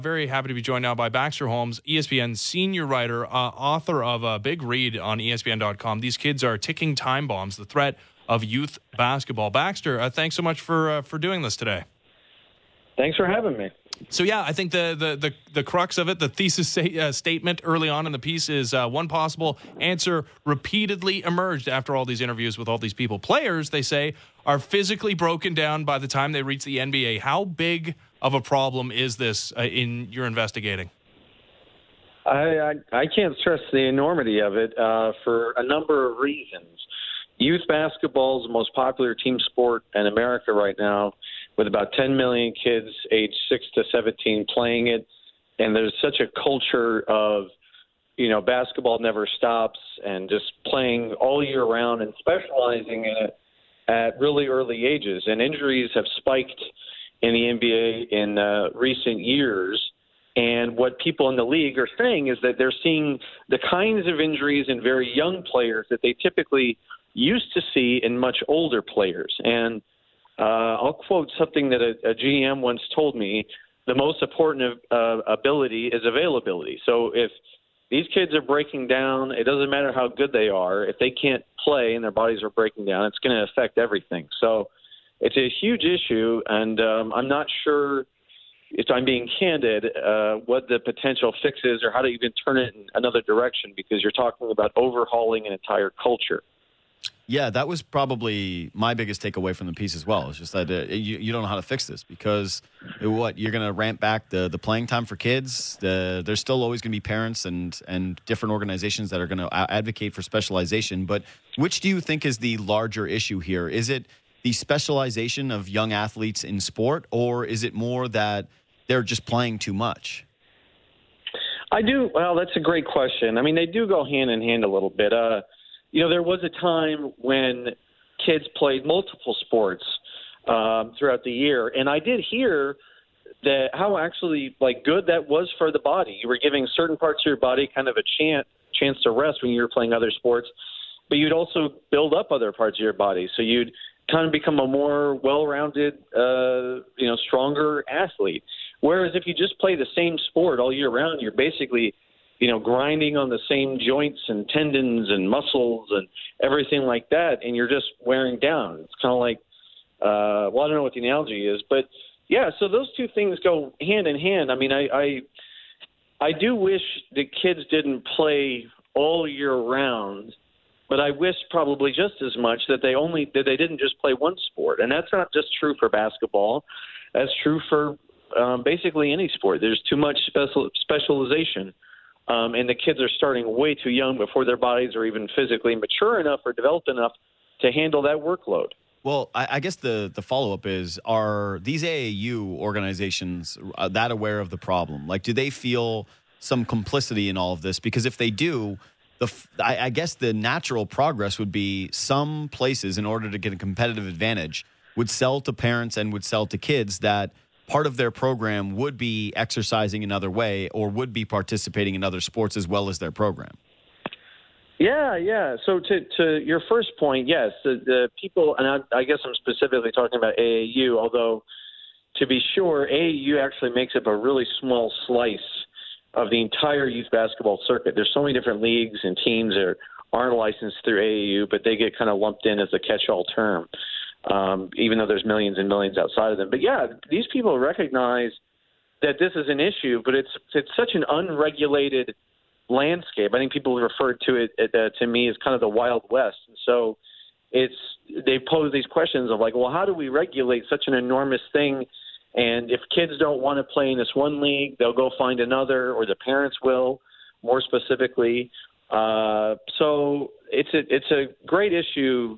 Very happy to be joined now by Baxter Holmes, ESPN senior writer, author of a big read on ESPN.com. These kids are ticking time bombs, the threat of youth basketball. Baxter, thanks so much for doing this today. Thanks for having me. So, yeah, I think the crux of it, the thesis statement early on in the piece is one possible answer repeatedly emerged after all these interviews with all these people. Players, they say, are physically broken down by the time they reach the NBA. How big of a problem is this in your investigating? I can't stress the enormity of it for a number of reasons. Youth basketball is the most popular team sport in America right now, with about 10 million kids aged 6 to 17 playing it. And there's such a culture of, basketball never stops and just playing all year round and specializing in it at really early ages. And injuries have spiked in the NBA in recent years. And what people in the league are saying is that they're seeing the kinds of injuries in very young players that they typically used to see in much older players. And I'll quote something that a GM once told me: the most important ability is availability. So if these kids are breaking down, it doesn't matter how good they are. If they can't play and their bodies are breaking down, it's going to affect everything. So it's a huge issue, and I'm not sure, if I'm being candid, what the potential fix is or how to even turn it in another direction, because you're talking about overhauling an entire culture. Yeah, that was probably my biggest takeaway from the piece as well. It's just that you don't know how to fix this, because you're going to ramp back the playing time for kids. There's still always going to be parents and different organizations that are going to advocate for specialization. But which do you think is the larger issue here? Is it the specialization of young athletes in sport, or is it more that they're just playing too much? Well, that's a great question. I mean, they do go hand in hand a little bit. There was a time when kids played multiple sports throughout the year, and I did hear that how actually good that was for the body. You were giving certain parts of your body kind of a chance to rest when you were playing other sports, but you'd also build up other parts of your body, so you'd kind of become a more well-rounded, stronger athlete. Whereas if you just play the same sport all year round, you're basically grinding on the same joints and tendons and muscles and everything like that, and you're just wearing down. It's kind of like, I don't know what the analogy is, but yeah, so those two things go hand in hand. I mean, I do wish that kids didn't play all year round, but I wish probably just as much that they didn't just play one sport. And that's not just true for basketball. That's true for basically any sport. There's too much specialization. And the kids are starting way too young before their bodies are even physically mature enough or developed enough to handle that workload. Well, I guess the follow-up is, are these AAU organizations that aware of the problem? Do they feel some complicity in all of this? Because if they do, I guess the natural progress would be some places, in order to get a competitive advantage, would sell to parents and would sell to kids that part of their program would be exercising another way or would be participating in other sports as well as their program. Yeah. So to your first point, yes, the people, and I guess I'm specifically talking about AAU, although to be sure, AAU actually makes up a really small slice of the entire youth basketball circuit. There's so many different leagues and teams that aren't licensed through AAU, but they get kind of lumped in as a catch-all term. Even though there's millions and millions outside of them. But yeah, these people recognize that this is an issue, but it's such an unregulated landscape. I think people refer to it to me as kind of the Wild West. And so they pose these questions of well, how do we regulate such an enormous thing? And if kids don't want to play in this one league, they'll go find another, or the parents will, more specifically. So it's a great issue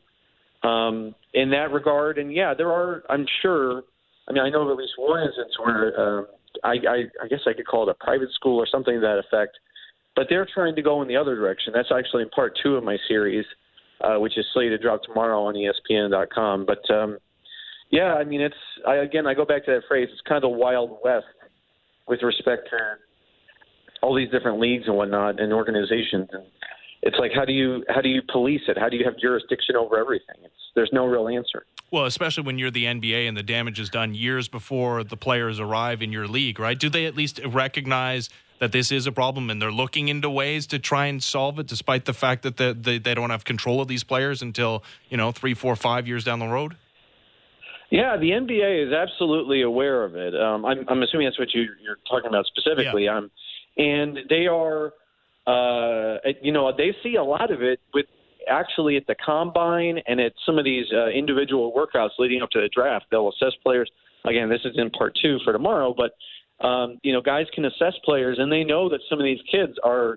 in that regard. And yeah, there are, I'm sure, I know of at least one instance where I guess I could call it a private school or something to that effect, but they're trying to go in the other direction. That's actually in part 2 of my series, which is slated to drop tomorrow on ESPN.com. But yeah, I go back to that phrase. It's kind of the Wild West with respect to all these different leagues and whatnot and organizations. And it's how do you police it? How do you have jurisdiction over everything? There's no real answer. Well, especially when you're the NBA and the damage is done years before the players arrive in your league, right? Do they at least recognize that this is a problem and they're looking into ways to try and solve it, despite the fact that they don't have control of these players until, 3, 4, 5 years down the road? Yeah, the NBA is absolutely aware of it. I'm assuming that's what you're talking about specifically. Yeah. And they are, they see a lot of it with actually at the combine and at some of these individual workouts leading up to the draft. They'll assess players. Again, this is in part 2 for tomorrow, but guys can assess players, and they know that some of these kids are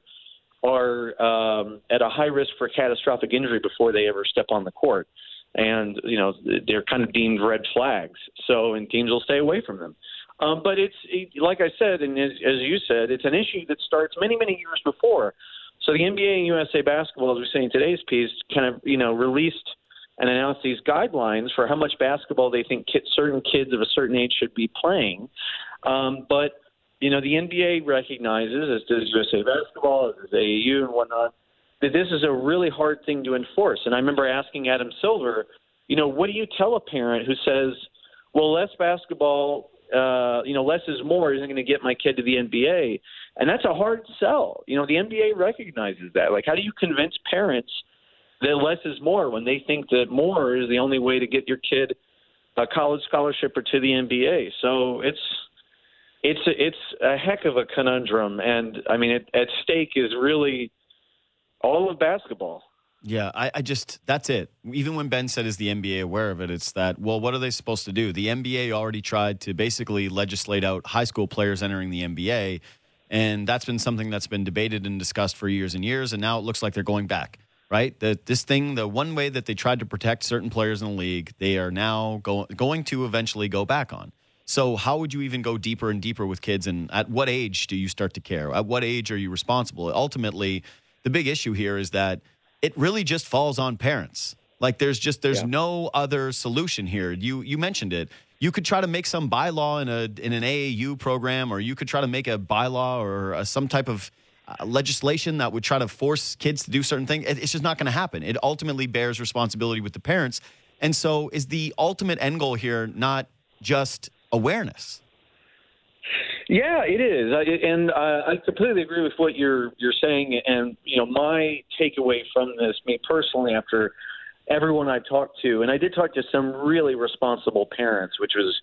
at a high risk for catastrophic injury before they ever step on the court. And, they're kind of deemed red flags. And teams will stay away from them. But like I said, and as you said, it's an issue that starts many, many years before. So the NBA and USA Basketball, as we say in today's piece, kind of, released and announced these guidelines for how much basketball they think certain kids of a certain age should be playing. But the NBA recognizes, as does USA Basketball, as does AAU and whatnot, that this is a really hard thing to enforce. And I remember asking Adam Silver, what do you tell a parent who says, well, less basketball, less is more isn't going to get my kid to the NBA? And that's a hard sell. The NBA recognizes that. Like, how do you convince parents that less is more when they think that more is the only way to get your kid a college scholarship or to the NBA? So it's a heck of a conundrum. And, I mean, at stake is really all of basketball. Yeah, I just, that's it. Even when Ben said, is the NBA aware of it? It's that, well, what are they supposed to do? The NBA already tried to basically legislate out high school players entering the NBA, and that's been something that's been debated and discussed for years and years, and now it looks like they're going back, right? The one way that they tried to protect certain players in the league, they are now going to eventually go back on. So how would you even go deeper and deeper with kids, and at what age do you start to care? At what age are you responsible? Ultimately, the big issue here is that it really just falls on parents. Like there's no other solution here. You mentioned it. You could try to make some bylaw in an AAU program, or you could try to make a bylaw or some type of legislation that would try to force kids to do certain things. It's just not going to happen. It ultimately bears responsibility with the parents. And so is the ultimate end goal here not just awareness? Yeah, it is, I completely agree with what you're saying. And my takeaway from this, me personally, after everyone I talked to, and I did talk to some really responsible parents, which was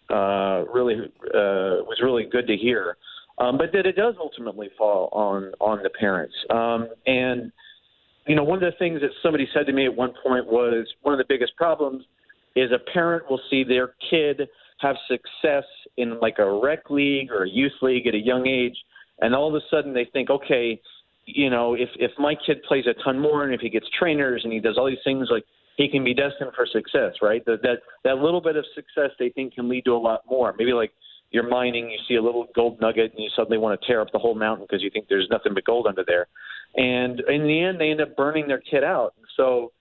really good to hear. But that it does ultimately fall on the parents. And one of the things that somebody said to me at one point was one of the biggest problems is a parent will see their kid have success in like a rec league or a youth league at a young age, and all of a sudden they think, okay, if my kid plays a ton more and if he gets trainers and he does all these things, like he can be destined for success, right? That little bit of success they think can lead to a lot more. Maybe like you're mining, you see a little gold nugget and you suddenly want to tear up the whole mountain because you think there's nothing but gold under there. And in the end, they end up burning their kid out. So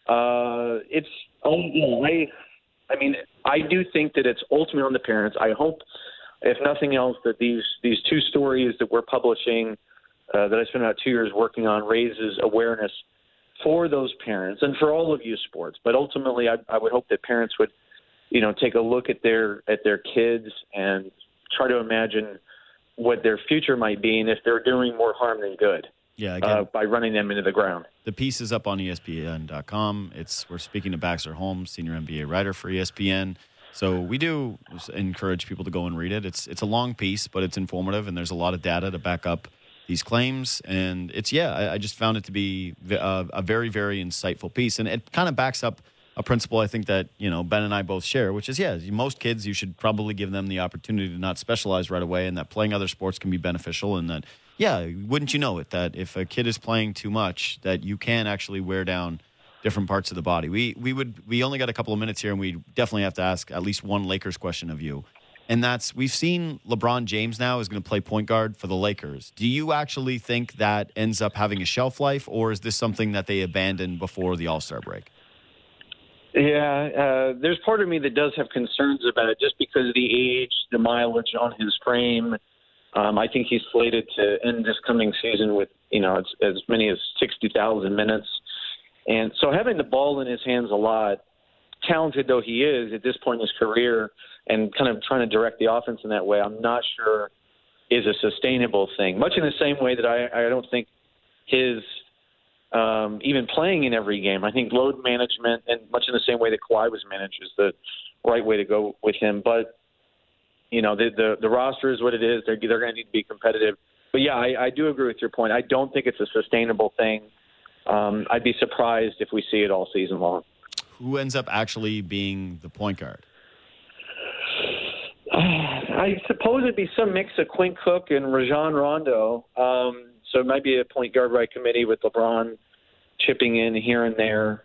I do think that it's ultimately on the parents. I hope, if nothing else, that these two stories that we're publishing, that I spent about 2 years working on, raises awareness for those parents and for all of youth sports. But ultimately, I would hope that parents would, take a look at their kids and try to imagine what their future might be and if they're doing more harm than good. Yeah, again, by running them into the ground. The piece is up on ESPN.com. We're speaking to Baxter Holmes, senior NBA writer for ESPN. So we do encourage people to go and read it. It's a long piece, but it's informative, and there's a lot of data to back up these claims. And I just found it to be a very, very insightful piece. And it kind of backs up a principle I think that, Ben and I both share, which is, most kids, you should probably give them the opportunity to not specialize right away, and that playing other sports can be beneficial, and that, wouldn't you know it, that if a kid is playing too much, that you can actually wear down different parts of the body. We only got a couple of minutes here, and we definitely have to ask at least one Lakers question of you. And that's, we've seen LeBron James now is going to play point guard for the Lakers. Do you actually think that ends up having a shelf life, or is this something that they abandon before the All-Star break? Yeah, there's part of me that does have concerns about it just because of the age, the mileage on his frame. I think he's slated to end this coming season with, as many as 60,000 minutes. And so having the ball in his hands a lot talented though he is at this point in his career and kind of trying to direct the offense in that way, I'm not sure is a sustainable thing. Much in the same way that I don't think his even playing in every game, I think load management, and much in the same way that Kawhi was managed, is the right way to go with him. But, the roster is what it is. They're going to need to be competitive. But, yeah, I do agree with your point. I don't think it's a sustainable thing. I'd be surprised if we see it all season long. Who ends up actually being the point guard? I suppose it'd be some mix of Quinn Cook and Rajon Rondo. So it might be a point guard by committee with LeBron chipping in here and there.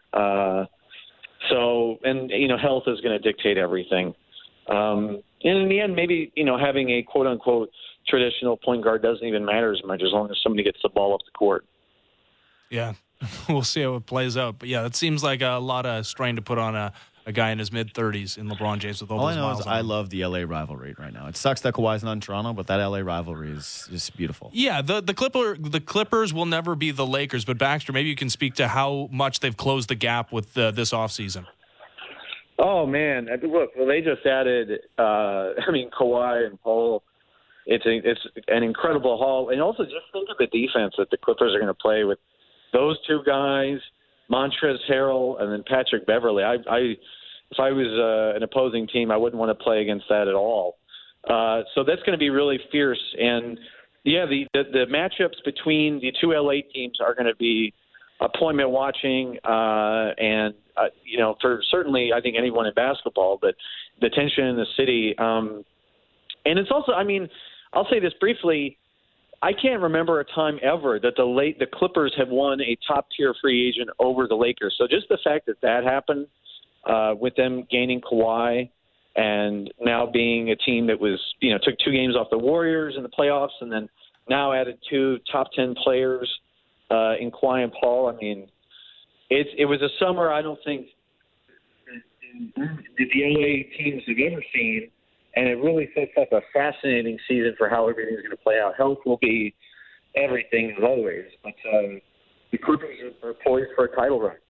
Health is going to dictate everything. And in the end, maybe, having a quote-unquote traditional point guard doesn't even matter as much as long as somebody gets the ball up the court. Yeah, we'll see how it plays out. But, yeah, it seems like a lot of strain to put on a guy in his mid-30s in LeBron James with all those I know miles is on I him. love the L.A. rivalry right now. It sucks that Kawhi's not in Toronto, but that L.A. rivalry is just beautiful. Yeah, the Clippers will never be the Lakers, but Baxter, maybe you can speak to how much they've closed the gap with this offseason. Oh, man. Look, they just added, Kawhi and Paul. It's an incredible haul. And also just think of the defense that the Clippers are going to play with those two guys, Montrezl Harrell, and then Patrick Beverley. If I was an opposing team, I wouldn't want to play against that at all. So that's going to be really fierce. And, yeah, the matchups between the two LA teams are going to be appointment watching for certainly I think anyone in basketball, but the tension in the city. And it's also, I'll say this briefly, I can't remember a time ever that the Clippers have won a top-tier free agent over the Lakers. So just the fact that happened with them gaining Kawhi and now being a team that was, took 2 games off the Warriors in the playoffs and then now added 2 top 10 players in Kawhi and Paul. It was a summer I don't think the LA teams have ever seen. And it really sets up a fascinating season for how everything's going to play out. Health will be everything as always, but the Clippers are poised for a title run.